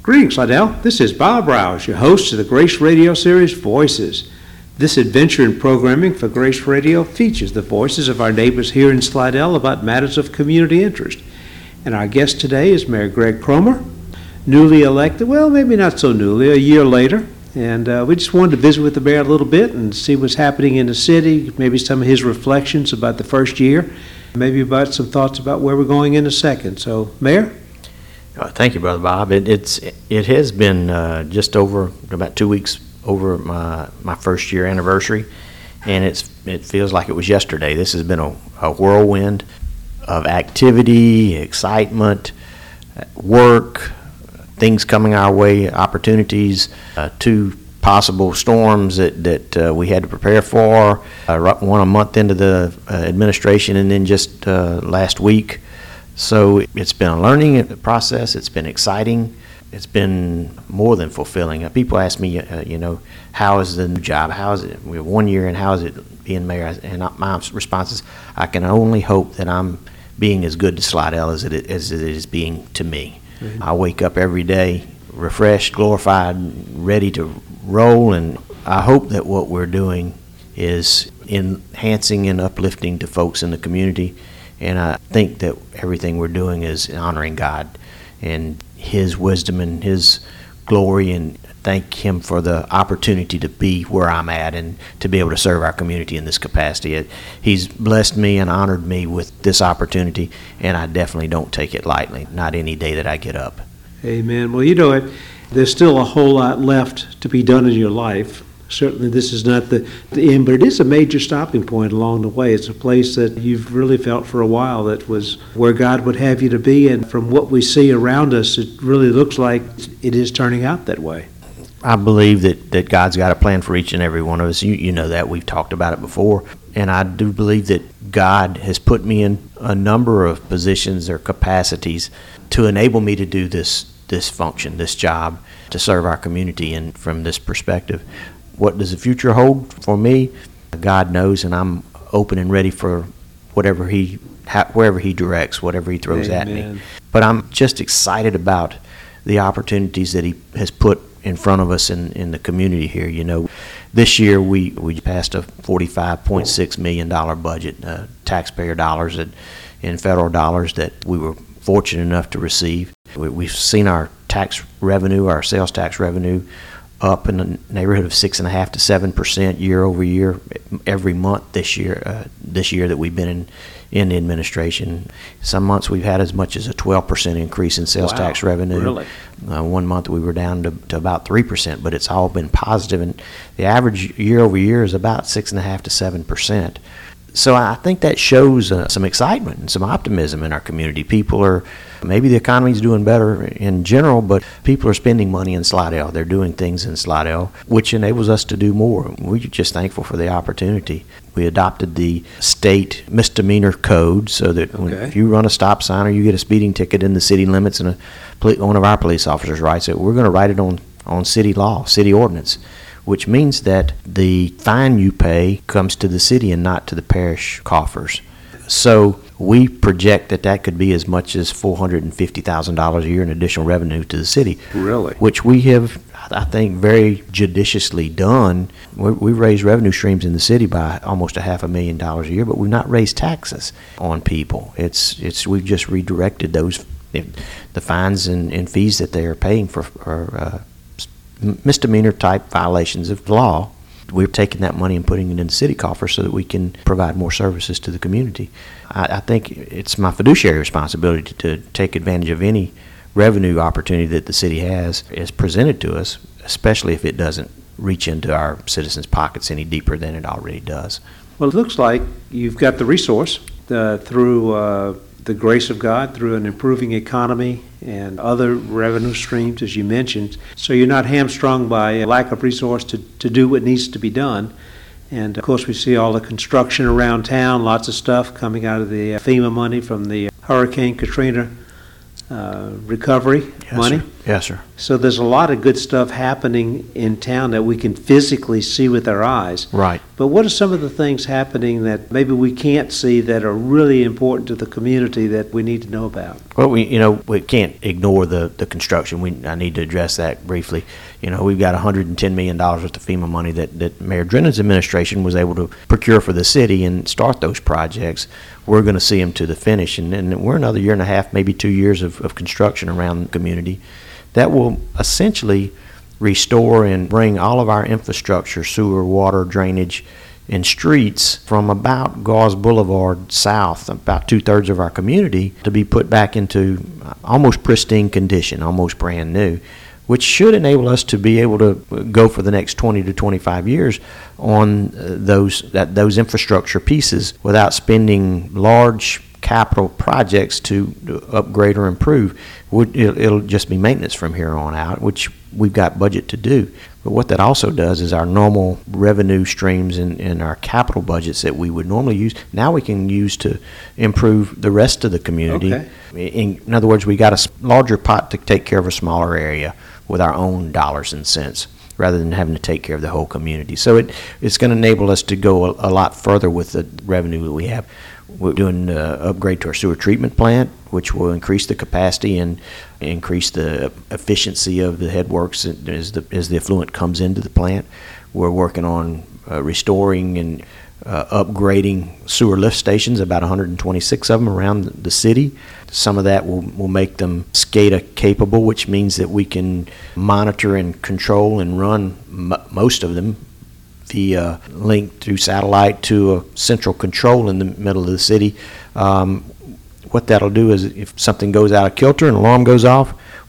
Greetings, Slidell. This is Bob Rouse, your host of the Grace Radio series, Voices. This adventure in programming for Grace Radio features the voices of our neighbors here in Slidell about matters of community interest. And our guest today is Mayor Greg Cromer, newly elected, well, maybe not so newly, a year later. And we just wanted to visit with the mayor a little bit and see what's happening in the city, maybe some of his reflections about the first year, maybe about some thoughts about where we're going in the second. So, Mayor? Thank you, Brother Bob. It has been just over about 2 weeks over my first year anniversary, and it feels like it was yesterday. This has been a whirlwind of activity, excitement, work, things coming our way, opportunities, 2 possible storms that we had to prepare for, one a month into the administration, and then just last week. So it's been a learning process. It's been exciting. It's been more than fulfilling. People ask me, how is the new job? How is it? We're 1 year, and how is it being mayor? And my response is, I can only hope that I'm being as good to Slidell as it is being to me. Mm-hmm. I wake up every day refreshed, glorified, ready to roll, and I hope that what we're doing is enhancing and uplifting to folks in the community. And I think that everything we're doing is honoring God and His wisdom and His glory, and thank Him for the opportunity to be where I'm at and to be able to serve our community in this capacity. He's blessed me and honored me with this opportunity, and I definitely don't take it lightly, not any day that I get up. Amen. Well, there's still a whole lot left to be done in your life. Certainly this is not the end, but it is a major stopping point along the way. It's a place that you've really felt for a while that was where God would have you to be, and from what we see around us, it really looks like it is turning out that way. I believe that God's got a plan for each and every one of us. You know that. We've talked about it before. And I do believe that God has put me in a number of positions or capacities to enable me to do this function, this job, to serve our community. And from this perspective, what does the future hold for me? God knows, and I'm open and ready for wherever He directs, whatever He throws at me. But I'm just excited about the opportunities that He has put in front of us in the community here. This year we passed a $45.6 million budget, taxpayer dollars and federal dollars that we were fortunate enough to receive. We've seen our sales tax revenue up in the neighborhood of 6.5% to 7% year over year every month this year that we've been in the administration. Some months we've had as much as a 12% increase in sales tax revenue. Really? 1 month we were down to about 3%, but it's all been positive, and the average year over year is about 6.5% to 7%. So I think that shows some excitement and some optimism in our community. Maybe the economy's doing better in general, but people are spending money in Slidell. They're doing things in Slidell, which enables us to do more. We're just thankful for the opportunity. We adopted the state misdemeanor code so that if you run a stop sign or you get a speeding ticket in the city limits, and one of our police officers writes it, we're going to write it on city law, city ordinance, which means that the fine you pay comes to the city and not to the parish coffers. So we project that could be as much as $450,000 a year in additional revenue to the city. Really? Which we have, I think, very judiciously done. We raise revenue streams in the city by almost $500,000 a year, but we've not raised taxes on people. We've just redirected those, the fines and fees that they are paying for misdemeanor type violations of the law. We're taking that money and putting it in the city coffers so that we can provide more services to the community. I think it's my fiduciary responsibility to take advantage of any revenue opportunity that the city is presented to us, especially if it doesn't reach into our citizens' pockets any deeper than it already does. Well, it looks like you've got the resource through the grace of God, through an improving economy and other revenue streams, as you mentioned. So you're not hamstrung by a lack of resource to do what needs to be done. And, of course, we see all the construction around town, lots of stuff coming out of the FEMA money from the Hurricane Katrina recovery money. Sir. Yes, sir. So there's a lot of good stuff happening in town that we can physically see with our eyes. Right. But what are some of the things happening that maybe we can't see that are really important to the community that we need to know about? Well, we can't ignore the construction. I need to address that briefly. We've got $110 million worth of FEMA money that Mayor Drennan's administration was able to procure for the city and start those projects. We're going to see them to the finish, and we're another year and a half, maybe 2 years of construction around the community that will essentially restore and bring all of our infrastructure, sewer, water, drainage, and streets from about Gauze Boulevard south, about 2/3 of our community, to be put back into almost pristine condition, almost brand new, which should enable us to be able to go for the next 20 to 25 years on those infrastructure pieces without spending large capital projects to upgrade or improve. It'll just be maintenance from here on out, which we've got budget to do. But what that also does is our normal revenue streams and our capital budgets that we would normally use, now we can use to improve the rest of the community. Okay. In other words, we got a larger pot to take care of a smaller area with our own dollars and cents, rather than having to take care of the whole community. So it's going to enable us to go a lot further with the revenue that we have. We're doing an upgrade to our sewer treatment plant, which will increase the capacity and increase the efficiency of the headworks as the effluent comes into the plant. We're working on restoring and upgrading sewer lift stations, about 126 of them around the city. Some of that will make them SCADA capable, which means that we can monitor and control and run most of them via link through satellite to a central control in the middle of the city. What that'll do is if something goes out of kilter and an alarm goes off,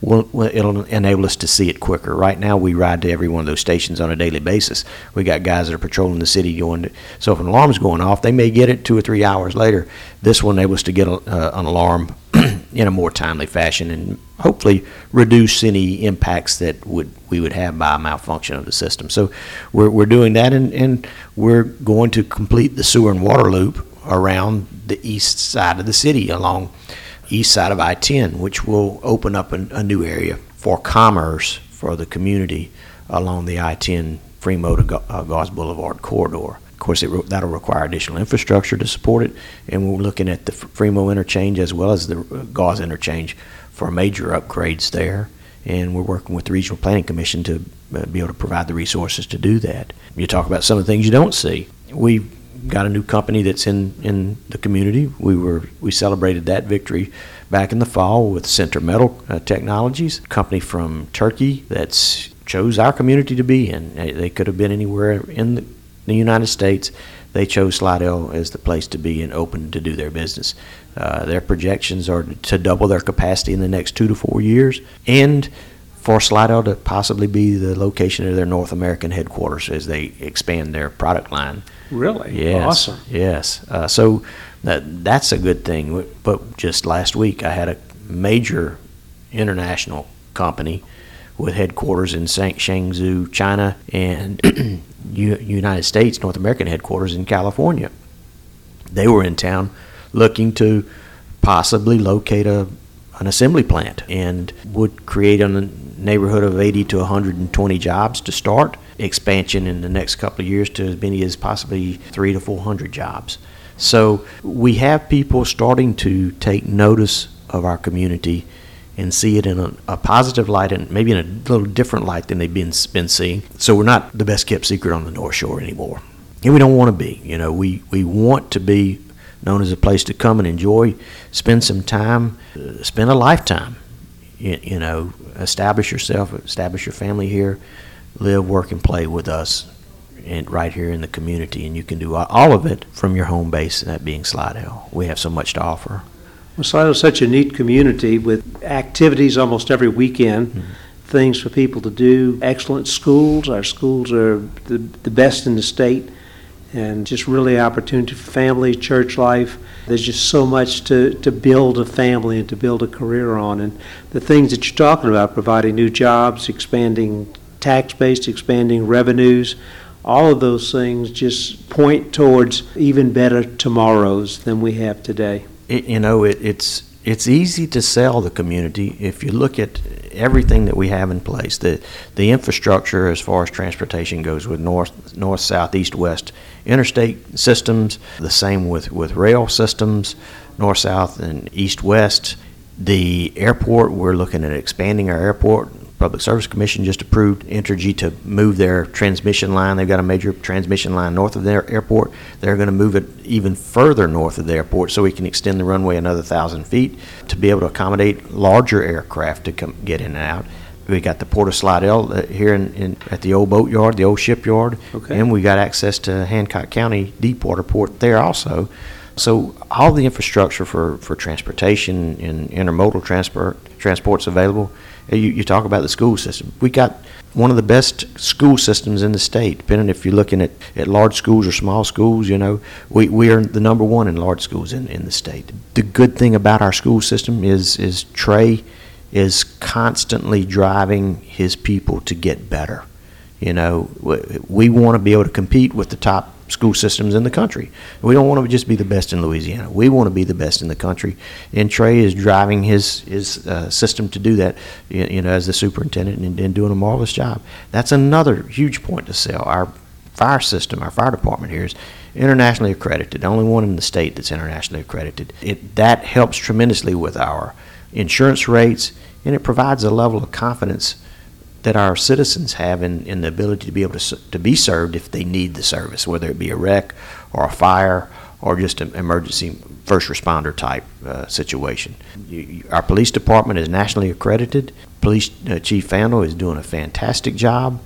it'll enable us to see it quicker. Right now, we ride to every one of those stations on a daily basis. We got guys that are patrolling the city so if an alarm's going off, they may get it 2 or 3 hours later. This will enable us to get an alarm in a more timely fashion and hopefully reduce any impacts that we would have by a malfunction of the system. So we're doing that, and we're going to complete the sewer and water loop around the east side of the city, along east side of I-10, which will open up a new area for commerce for the community along the I-10 Fremont to Gauze Boulevard corridor. Of course, that'll require additional infrastructure to support it, and we're looking at the Fremont interchange as well as the Gauze interchange for major upgrades there, and we're working with the Regional Planning Commission to be able to provide the resources to do that. You talk about some of the things you don't see. We've got a new company that's in the community. We celebrated that victory back in the fall with Center Metal Technologies, a company from Turkey that's chose our community to be in. They could have been anywhere in the United States. They chose Slidell as the place to be and open to do their business. Their projections are to double their capacity in the next 2 to 4 years, and for Slidell to possibly be the location of their North American headquarters as they expand their product line. Really? Yes. Awesome. Yes. So that's a good thing. But just last week, I had a major international company with headquarters in Chengdu, China, and United States, North American headquarters in California. They were in town looking to possibly locate an assembly plant and would create a neighborhood of 80 to 120 jobs to start. Expansion in the next couple of years to as many as possibly 300 to 400 jobs. So we have people starting to take notice of our community and see it in a positive light, and maybe in a little different light than they've been seeing. So we're not the best kept secret on the North Shore anymore. And we don't want to be. We want to be known as a place to come and enjoy, spend some time, spend a lifetime. Establish yourself, establish your family here, live, work, and play with us and right here in the community. And you can do all of it from your home base, that being Slidell. We have so much to offer. Well, Slidell's such a neat community with activities almost every weekend, things for people to do, excellent schools. Our schools are the best in the state, and just really opportunity for family, church life. There's just so much to build a family and to build a career on. And the things that you're talking about, providing new jobs, expanding tax base, expanding revenues, all of those things just point towards even better tomorrows than we have today. It's It's easy to sell the community if you look at everything that we have in place. The infrastructure as far as transportation goes with north, south, east, west interstate systems, the same with rail systems, north, south, and east, west. The airport, we're looking at expanding our airport. Public Service Commission just approved Entergy to move their transmission line. They've got a major transmission line north of their airport. They're going to move it even further north of the airport so we can extend the runway another 1,000 feet to be able to accommodate larger aircraft to come get in and out. We got the Port of Slidell here at the old boatyard, the old shipyard, Okay. and we got access to Hancock County Deepwater Port there also. So all the infrastructure for transportation and intermodal transport's available. You talk about the school system. We got one of the best school systems in the state, depending if you're looking at large schools or small schools. We are the number one in large schools in the state. The good thing about our school system is Trey is constantly driving his people to get better. We want to be able to compete with the top school systems in the country. We don't want to just be the best in Louisiana. We want to be the best in the country. And Trey is driving his system to do that, as the superintendent and doing a marvelous job. That's another huge point to sell. Our fire system, our fire department here is internationally accredited, the only one in the state that's internationally accredited. That helps tremendously with our insurance rates, and it provides a level of confidence that our citizens have in the ability to be able to be served if they need the service, whether it be a wreck or a fire or just an emergency first responder type situation. Our police department is nationally accredited. Police Chief Fandle is doing a fantastic job.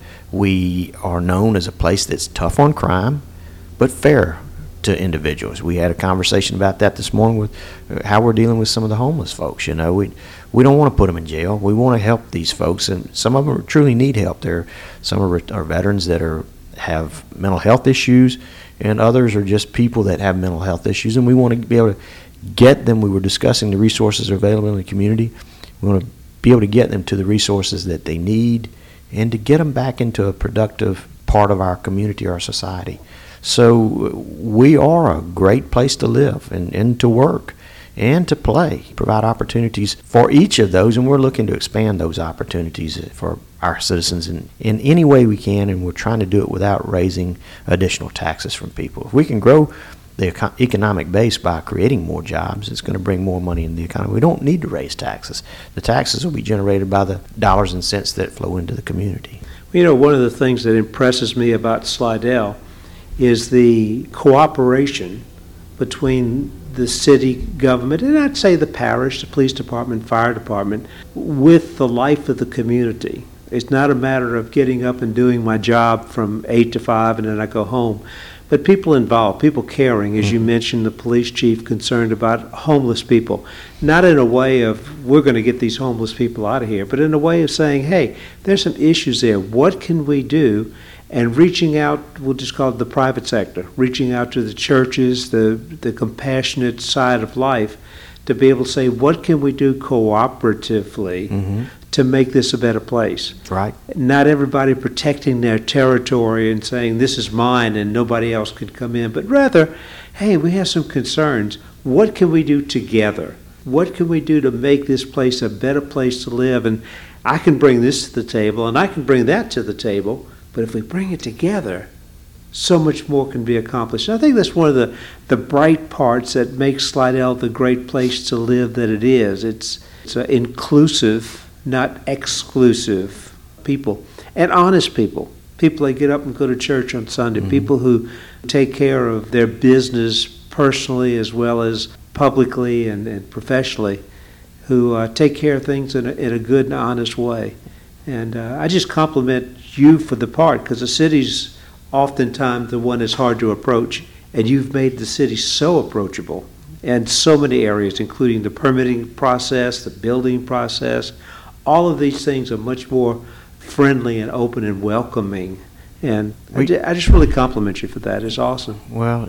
We are known as a place that's tough on crime, but fair to individuals. We had a conversation about that this morning with how we're dealing with some of the homeless folks. We don't want to put them in jail. We want to help these folks, and some of them truly need help. Some are veterans that have mental health issues, and others are just people that have mental health issues, and we want to be able to get them. We were discussing the resources that are available in the community. We want to be able to get them to the resources that they need and to get them back into a productive part of our community, our society. So we are a great place to live and to work and to play, provide opportunities for each of those, and we're looking to expand those opportunities for our citizens in any way we can, and we're trying to do it without raising additional taxes from people. If we can grow the economic base by creating more jobs, it's going to bring more money in the economy. We don't need to raise taxes. The taxes will be generated by the dollars and cents that flow into the community. One of the things that impresses me about Slidell is the cooperation between the city government, and I'd say the parish, the police department, fire department, with the life of the community. It's not a matter of getting up and doing my job from 8 to 5 and then I go home. But people involved, people caring, as you mentioned, the police chief concerned about homeless people. Not in a way of, we're going to get these homeless people out of here, but in a way of saying, hey, there's some issues there. What can we do? And reaching out, we'll just call it the private sector, reaching out to the churches, the compassionate side of life, to be able to say, what can we do cooperatively to make this a better place? Right. Not everybody protecting their territory and saying, this is mine and nobody else can come in, but rather, hey, we have some concerns. What can we do together? What can we do to make this place a better place to live? And I can bring this to the table and I can bring that to the table, but if we bring it together, so much more can be accomplished. And I think that's one of the bright parts that makes Slidell the great place to live that it is. It's inclusive, not exclusive people, and honest people. People that get up and go to church on Sunday, people who take care of their business personally as well as publicly and professionally, who take care of things in a good and honest way. And I just compliment you for the part, because the city's oftentimes the one that's hard to approach, and you've made the city so approachable in so many areas, including the permitting process, the building process. All of these things are much more friendly and open and welcoming. And I just really compliment you for that. It's awesome. Well,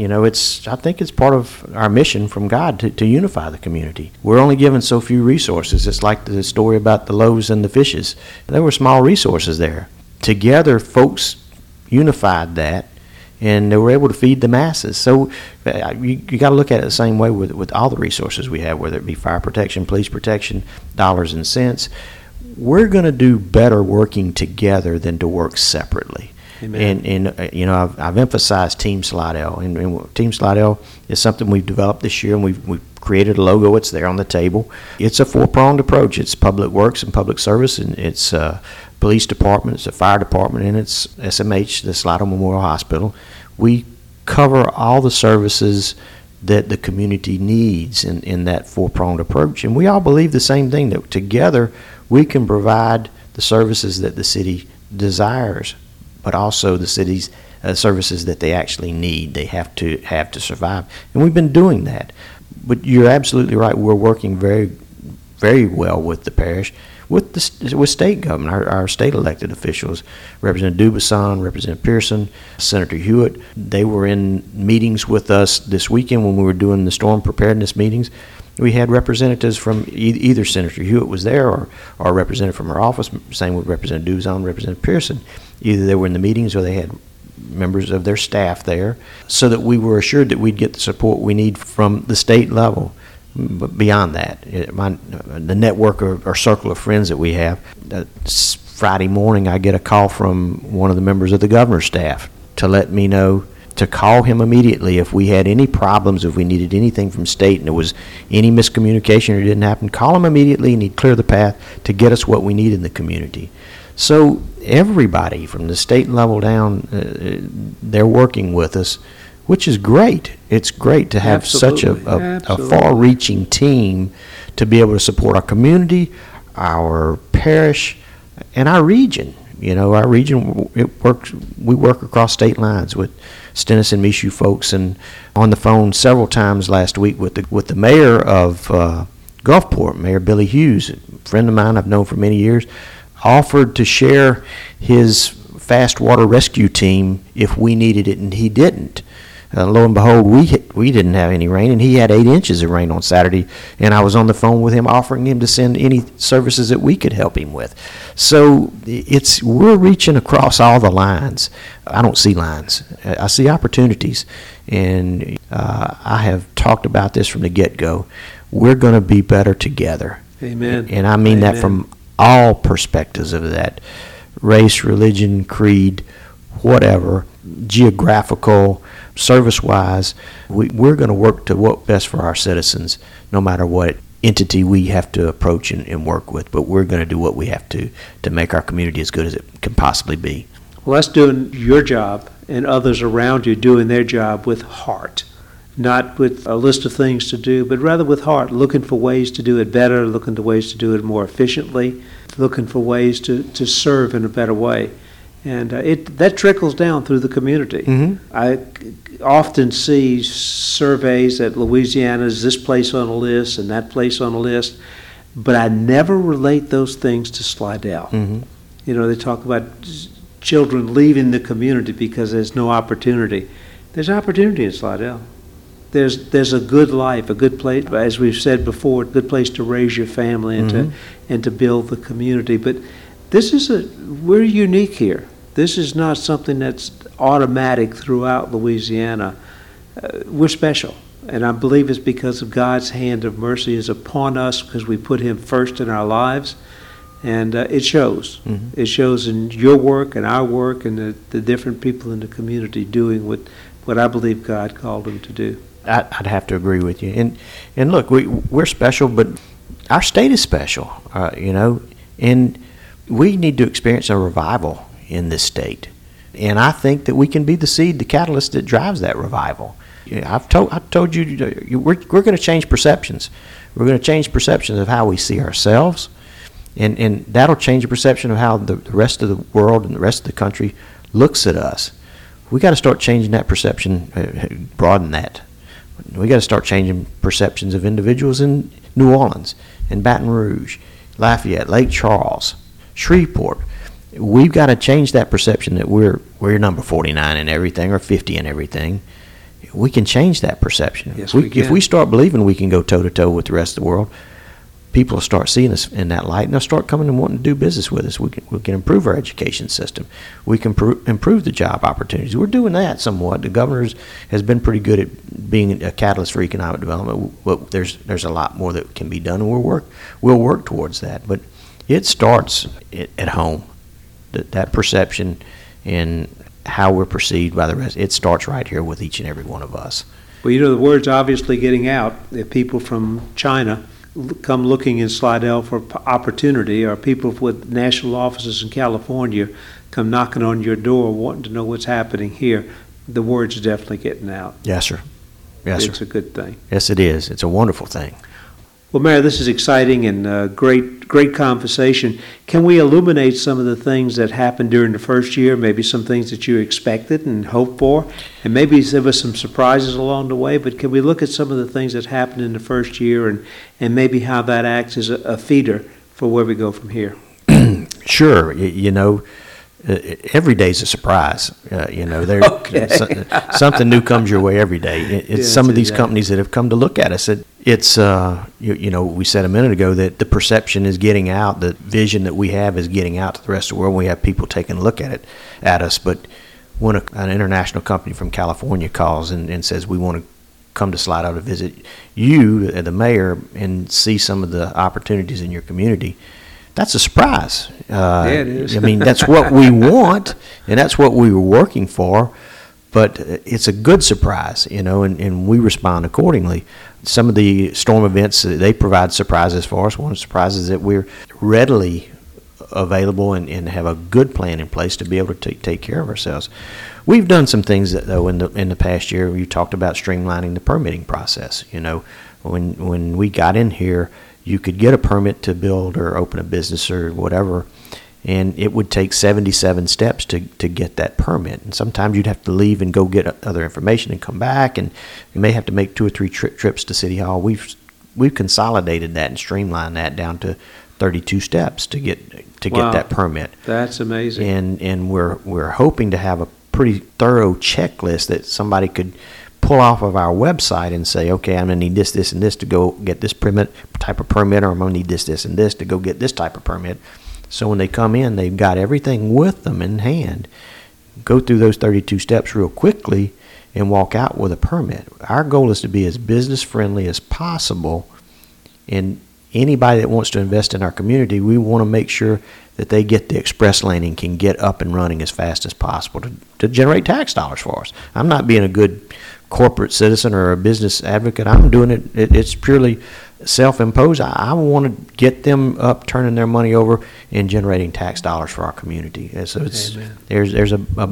I think it's part of our mission from God to unify the community. We're only given so few resources. It's like the story about the loaves and the fishes. There were small resources there. Together, folks unified that and they were able to feed the masses. So you got to look at it the same way with all the resources we have, whether it be fire protection, police protection, dollars and cents. We're going to do better working together than to work separately. Amen. And you know, I've emphasized Team Slidell, and Team Slidell is something we've developed this year, and we've created a logo. It's there on the table. It's a four-pronged approach. It's public works and public service, and it's police department, it's a fire department, and it's SMH, the Slidell Memorial Hospital. We cover all the services that the community needs in that four-pronged approach, and we all believe the same thing, that together we can provide the services that the city desires, but also the city's services that they actually need, they have to survive. And we've been doing that. But you're absolutely right. We're working very, very well with the parish, with state government, our state elected officials, Representative Dubuisson, Representative Pearson, Senator Hewitt. They were in meetings with us this weekend when we were doing the storm preparedness meetings. We had representatives from either Senator Hewitt was there or a representative from our office, same with Representative Dubuisson, Representative Pearson. Either they were in the meetings or they had members of their staff there, so that we were assured that we'd get the support we need from the state level. But beyond that, the network or circle of friends that we have, Friday morning I get a call from one of the members of the governor's staff to let me know to call him immediately if we had any problems, if we needed anything from state and there was any miscommunication or it didn't happen, call him immediately and he'd clear the path to get us what we need in the community. So everybody from the state level down, they're working with us, which is great. It's great to have such a far-reaching team to be able to support our community, our parish, and our region. You know, our region, we work across state lines with Stennis and Michoud folks, and on the phone several times last week with the mayor of Gulfport, Mayor Billy Hughes, a friend of mine I've known for many years, offered to share his fast water rescue team if we needed it, and he didn't. Lo and behold, we didn't have any rain, and he had 8 inches of rain on Saturday, and I was on the phone with him offering him to send any services that we could help him with. So we're reaching across all the lines. I don't see lines. I see opportunities, and I have talked about this from the get-go. We're going to be better together. Amen. And I mean that from all perspectives of that, race, religion, creed, whatever, geographical, service-wise. We're going to work to work best for our citizens, no matter what entity we have to approach and work with. But we're going to do what we have to make our community as good as it can possibly be. Well, that's doing your job and others around you doing their job with heart, not with a list of things to do, but rather with heart, looking for ways to do it better, looking for ways to do it more efficiently, looking for ways to serve in a better way. And that trickles down through the community. Mm-hmm. I often see surveys that Louisiana's this place on a list and that place on a list, but I never relate those things to Slidell. Mm-hmm. You know, they talk about children leaving the community because there's no opportunity. There's opportunity in Slidell. There's a good life, a good place, as we've said before, a good place to raise your family and to build the community. But we're unique here. This is not something that's automatic throughout Louisiana. We're special, and I believe it's because of God's hand of mercy is upon us because we put Him first in our lives, and it shows. Mm-hmm. It shows in your work and our work and the different people in the community doing what I believe God called them to do. I'd have to agree with you. And look, we're special, but our state is special, and we need to experience a revival in this state. And I think that we can be the seed, the catalyst that drives that revival. I've told you, we're going to change perceptions. We're going to change perceptions of how we see ourselves, and that'll change the perception of how the rest of the world and the rest of the country looks at us. We got to start changing that perception, broaden that. We got to start changing perceptions of individuals in New Orleans, in Baton Rouge, Lafayette, Lake Charles, Shreveport. We've got to change that perception that we're number 49 in everything or 50 in everything. We can change that perception. Yes, we can. If we start believing we can go toe-to-toe with the rest of the world, people will start seeing us in that light, and they'll start coming and wanting to do business with us. We can improve our education system. We can improve the job opportunities. We're doing that somewhat. The governor has been pretty good at being a catalyst for economic development, but there's a lot more that can be done, and we'll work towards that. But it starts at home. That perception and how we're perceived by the rest, it starts right here with each and every one of us. Well, the word's obviously getting out. If people from China come looking in Slidell for opportunity, or people with national offices in California come knocking on your door wanting to know what's happening here, the word's definitely getting out. Yes, sir. Yes, It's sir. a good thing. Yes, it is. It's a wonderful thing. Well, Mayor, this is exciting and great conversation. Can we illuminate some of the things that happened during the first year, maybe some things that you expected and hoped for, and maybe give us some surprises along the way? But can we look at some of the things that happened in the first year and maybe how that acts as a feeder for where we go from here? Sure. Every day's a surprise. Okay. Something new comes your way every day. It's Yes, some of these exactly. companies that have come to look at us. It's we said a minute ago that the perception is getting out, the vision that we have is getting out to the rest of the world. We have people taking a look at us. But when an international company from California calls and says we want to come to Slidell to visit you, the mayor, and see some of the opportunities in your community, that's a surprise. Yeah, it is. I mean, that's what we want, and that's what we were working for, but it's a good surprise, and we respond accordingly. Some of the storm events, they provide surprises for us. One of the surprises is that we're readily available and have a good plan in place to be able to take care of ourselves. We've done some things that, though, in the past year. You talked about streamlining the permitting process. When we got in here, you could get a permit to build or open a business or whatever, and it would take 77 steps to get that permit. And sometimes you'd have to leave and go get other information and come back, and you may have to make 2 or 3 trips to City Hall. We've consolidated that and streamlined that down to 32 steps to get Wow. that permit. That's amazing. And we're hoping to have a pretty thorough checklist that somebody could pull off of our website and say, okay, I'm going to need this, this, and this to go get this type of permit, or I'm going to need this, this, and this to go get this type of permit. So when they come in, they've got everything with them in hand. Go through those 32 steps real quickly and walk out with a permit. Our goal is to be as business friendly as possible, and anybody that wants to invest in our community, we want to make sure that they get the express lane and can get up and running as fast as possible to generate tax dollars for us. I'm not being a good corporate citizen or a business advocate. I'm doing it's purely self-imposed. I want to get them up, turning their money over, and generating tax dollars for our community. And so Amen. there's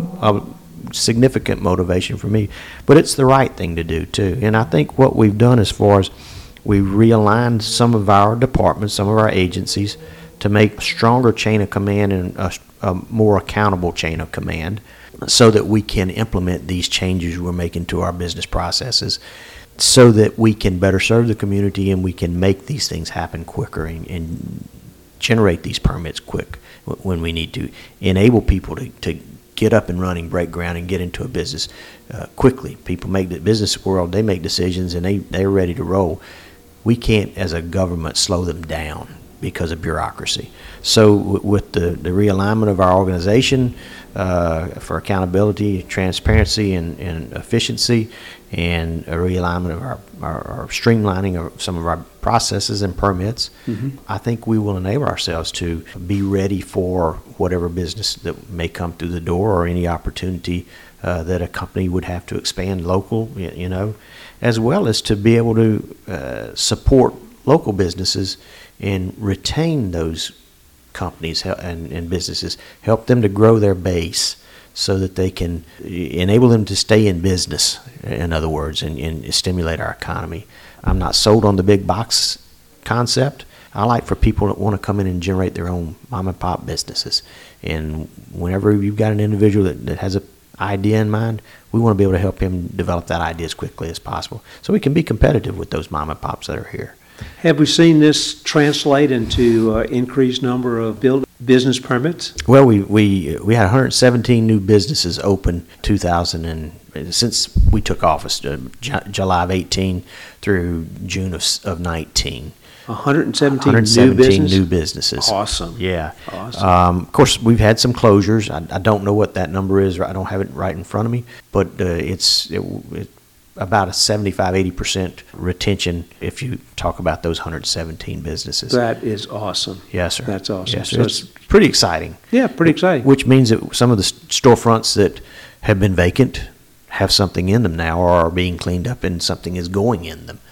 a significant motivation for me, but it's the right thing to do too. And I think what we've done as far as we've realigned some of our departments, some of our agencies, to make a stronger chain of command and a more accountable chain of command, so that we can implement these changes we're making to our business processes, so that we can better serve the community and we can make these things happen quicker and generate these permits quick when we need to, enable people to get up and running, break ground, and get into a business quickly. People make the business world, they make decisions and they're ready to roll. We can't, as a government, slow them down because of bureaucracy. So with the realignment of our organization for accountability, transparency, and efficiency, and a realignment of our streamlining of some of our processes and permits, I think we will enable ourselves to be ready for whatever business that may come through the door, or any opportunity that a company would have to expand local, as well as to be able to support local businesses and retain those companies and businesses, help them to grow their base so that they can enable them to stay in business, in other words, and stimulate our economy. I'm not sold on the big box concept. I like for people that want to come in and generate their own mom and pop businesses. And whenever you've got an individual that has an idea in mind, we want to be able to help him develop that idea as quickly as possible so we can be competitive with those mom and pops that are here. Have we seen this translate into increased number of business permits? Well, we had 117 new businesses open since we took office, July of 18 through June of 19. 117 new 117 business? new businesses. Awesome. Yeah. Awesome. Of course, we've had some closures. I don't know what that number is. I don't have it right in front of me, but it's about a 75-80% retention if you talk about those 117 businesses. That is awesome. Yes, sir. That's awesome. Yes, So sir. It's pretty exciting. Yeah, pretty exciting. Which means that some of the storefronts that have been vacant have something in them now, or are being cleaned up and something is going in them.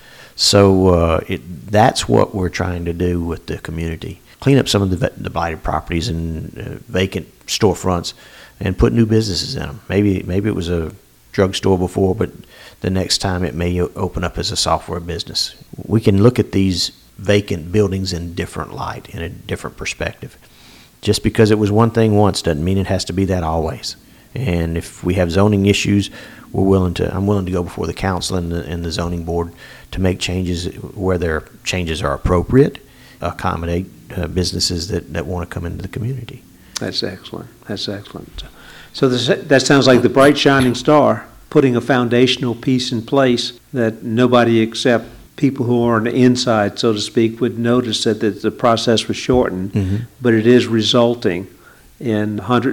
So that's what we're trying to do with the community. Clean up some of the blighted properties and vacant storefronts and put new businesses in them. Maybe it was a drugstore before, but the next time it may open up as a software business. We can look at these vacant buildings in different light, in a different perspective. Just because it was one thing once doesn't mean it has to be that always. And if we have zoning issues, I'm willing to go before the council and the zoning board to make changes where their changes are appropriate, accommodate businesses that want to come into the community. That's excellent. That's excellent. So that sounds like the bright shining star, putting a foundational piece in place that nobody except people who are on the inside, so to speak, would notice that the process was shortened, Mm-hmm. but it is resulting in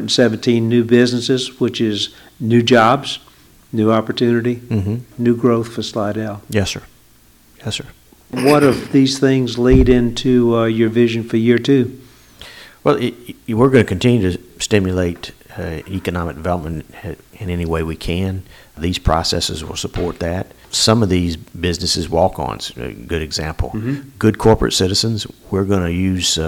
117 new businesses, which is new jobs, new opportunity, Mm-hmm. new growth for Slidell. Yes, sir. Yes, sir. What of these things lead into your vision for year two? Well, we're going to continue to stimulate economic development in any way we can. These processes will support that. Some of these businesses, walk-ons, a good example. Mm-hmm. Good corporate citizens, we're going to use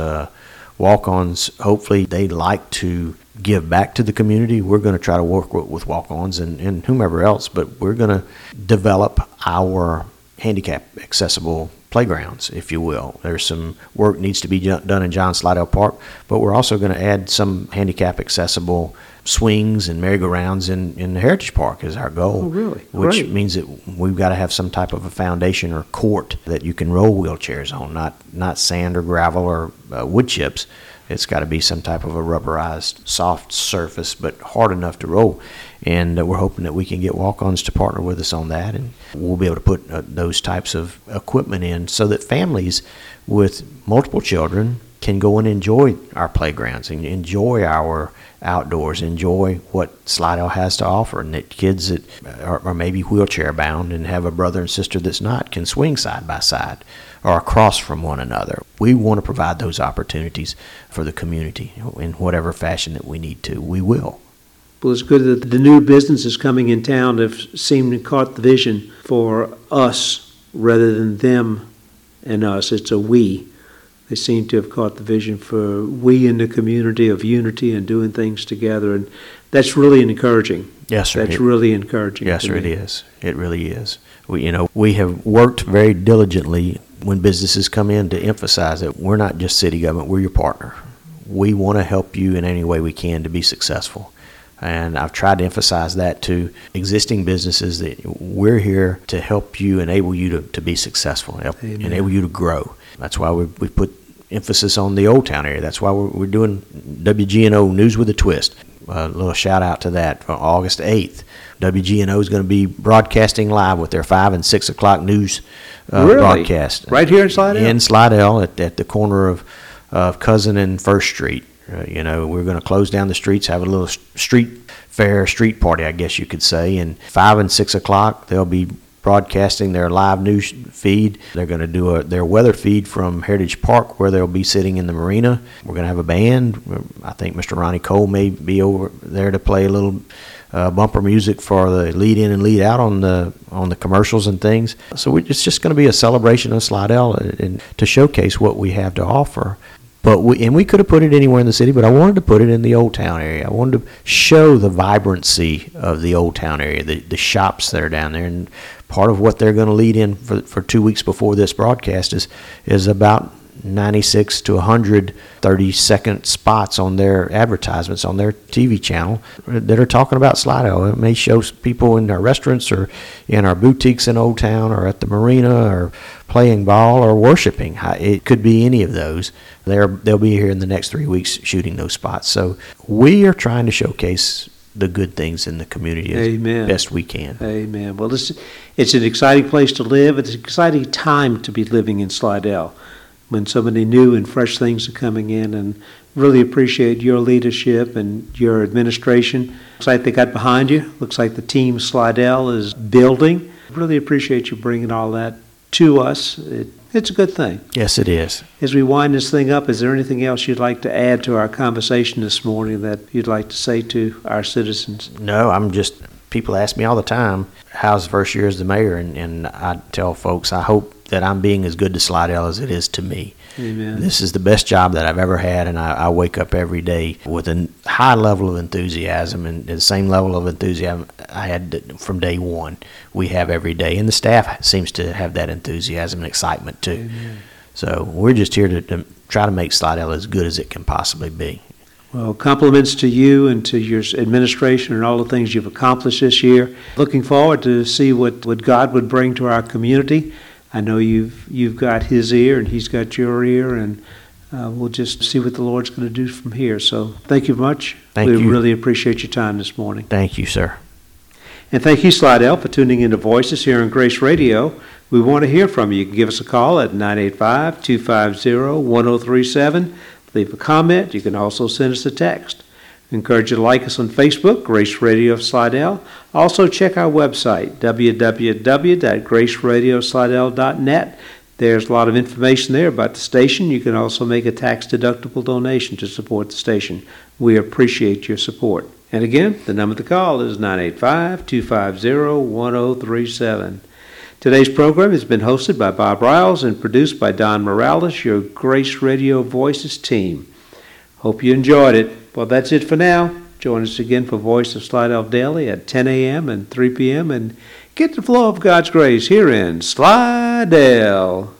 walk-ons. Hopefully they like to give back to the community. We're going to try to work with walk-ons and whomever else, but we're going to develop our handicap accessible playgrounds, if you will. There's some work needs to be done in John Slidell Park, but we're also going to add some handicap accessible swings and merry-go-rounds in the Heritage Park is our goal. Oh, really? Which Great. means that we've got to have some type of a foundation or court that you can roll wheelchairs on, not sand or gravel or wood chips. It's got to be some type of a rubberized, soft surface, but hard enough to roll. And we're hoping that we can get walk-ons to partner with us on that, and we'll be able to put those types of equipment in so that families with multiple children can go and enjoy our playgrounds and enjoy our outdoors, enjoy what Slidell has to offer, and that kids that are maybe wheelchair bound and have a brother and sister that's not can swing side by side or across from one another. We want to provide those opportunities for the community in whatever fashion that we need to. We will. Well, it's good that the new businesses coming in town have seemed to caught the vision for us rather than them and us. It's a we. They seem to have caught the vision for we in the community of unity and doing things together, and that's really encouraging. Yes, sir. That's really encouraging. Yes, to sir, it me. is. It really is. We have worked very diligently when businesses come in to emphasize that we're not just city government, we're your partner. We want to help you in any way we can to be successful. And I've tried to emphasize that to existing businesses that we're here to help you, enable you to be successful, help Amen. enable you to grow. That's why we put emphasis on the Old Town area. That's why we're doing WGNO News with a Twist. A little shout out to that for August 8th. WGNO is going to be broadcasting live with their 5 and 6 o'clock news Really? broadcast. Right here in Slidell? In Slidell at the corner of Cousin and First Street. We're going to close down the streets, have a little street fair, street party, I guess you could say. And 5 and 6 o'clock, they'll be broadcasting their live news feed. They're going to do their weather feed from Heritage Park, where they'll be sitting in the marina. We're going to have a band. I think Mr. Ronnie Cole may be over there to play a little bumper music for the lead in and lead out on the commercials and things. So it's just going to be a celebration of Slidell and to showcase what we have to offer. But we could have put it anywhere in the city, but I wanted to put it in the Old Town area. I wanted to show the vibrancy of the Old Town area, the shops that are down there. And part of what they're going to lead in for 2 weeks before this broadcast is about 96 to 100 30-second spots on their advertisements on their TV channel that are talking about Slidell. It may show people in our restaurants or in our boutiques in Old Town or at the marina or playing ball or worshiping. It could be any of those. They'll be here in the next 3 weeks shooting those spots. So we are trying to showcase the good things in the community as Amen. best we can. Amen. Well, it's an exciting place to live. It's an exciting time to be living in Slidell. when so many new and fresh things are coming in, and really appreciate your leadership and your administration. Looks like they got behind you. Looks like the team Slidell is building. Really appreciate you bringing all that to us. It's a good thing. Yes, it is. As we wind this thing up, is there anything else you'd like to add to our conversation this morning that you'd like to say to our citizens? No, people ask me all the time, how's the first year as the mayor? And I tell folks, I hope that I'm being as good to Slidell as it is to me. Amen. This is the best job that I've ever had, and I wake up every day with a high level of enthusiasm, and the same level of enthusiasm I had from day one we have every day. And the staff seems to have that enthusiasm and excitement too. Amen. So we're just here to try to make Slidell as good as it can possibly be. Well, compliments to you and to your administration and all the things you've accomplished this year. Looking forward to see what God would bring to our community. I know you've got his ear and he's got your ear, and we'll just see what the Lord's going to do from here. So thank you much. Thank you. We really appreciate your time this morning. Thank you, sir. And thank you, Slidell, for tuning into Voices here on Grace Radio. We want to hear from you. You can give us a call at 985-250-1037. Leave a comment. You can also send us a text. I encourage you to like us on Facebook, Grace Radio of Slidell. Also check our website, www.graceradioslidell.net. There's a lot of information there about the station. You can also make a tax-deductible donation to support the station. We appreciate your support. And again, the number to call is 985-250-1037. Today's program has been hosted by Bob Riles and produced by Don Morales, your Grace Radio Voices team. Hope you enjoyed it. Well, that's it for now. Join us again for Voice of Slidell Daily at 10 a.m. and 3 p.m. and get the flow of God's grace here in Slidell.